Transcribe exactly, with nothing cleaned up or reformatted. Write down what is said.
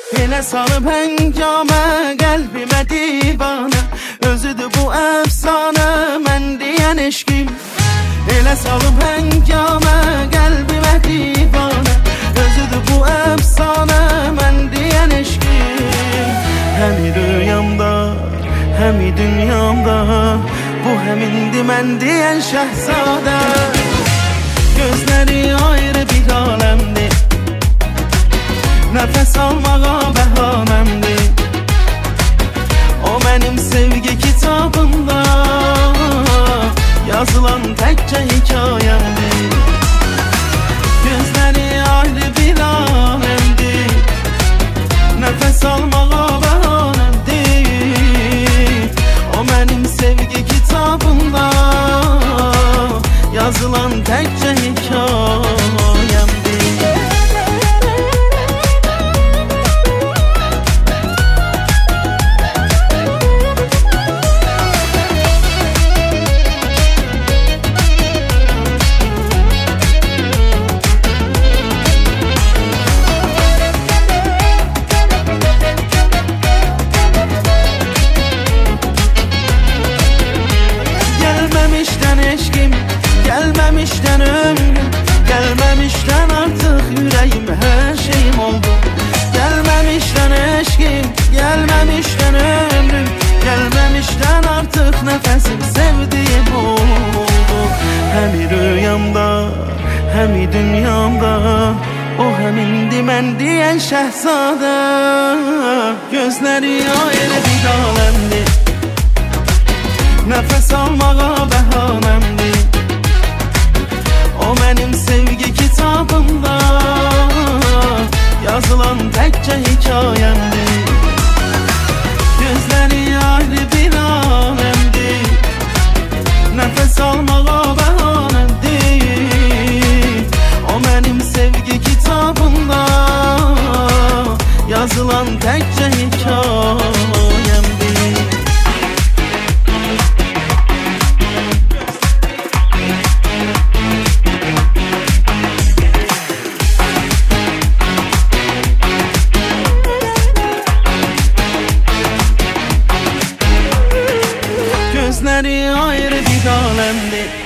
Elə salıb həngamə, qəlbimə divanə, özüdür bu əfsanə, mən deyən eşqim. Elə salıb həngamə, qəlbimə divanə, özüdür bu əfsanə, mən deyən eşqim. Həmi rüyamda, həmi dünyamda, bu həmindir mən deyən şəhzadə. Gözləri ayrı bir aləmdir, nəfəs almağa bəhanəmdir. O mənim sevgi kitabımda yazılan təkcə hikayəmdir. Gözləri ayrı bir aləmdir, nəfəs almağa bəhanəmdir. O mənim sevgi kitabımda yazılan təkcə hikayəmdir. Gəlməmişdən eşqim, gəlməmişdən ömrüm, gəlməmişdən artıq ürəyim, hər şeyim oldu. Gəlməmişdən eşqim, gəlməmişdən ömrüm, gəlməmişdən artıq nəfəsim, sevdiyim oldu. Həmi rüyamda, həmi dünyamda, o həmindir mən deyən şəhzadə. Gözləri ayrı bir aləmdir, nəfəs almağa bəhanəmdir. O mənim sevgi kitabımda yazılan təkcə hikayəmdir. Gözləri ayrı bir aləmdir, nəfəs almağa bəhanəmdir. O mənim sevgi kitabımda yazılan təkcə hikayəmdir. Gözləri ayrı bir aləmdir,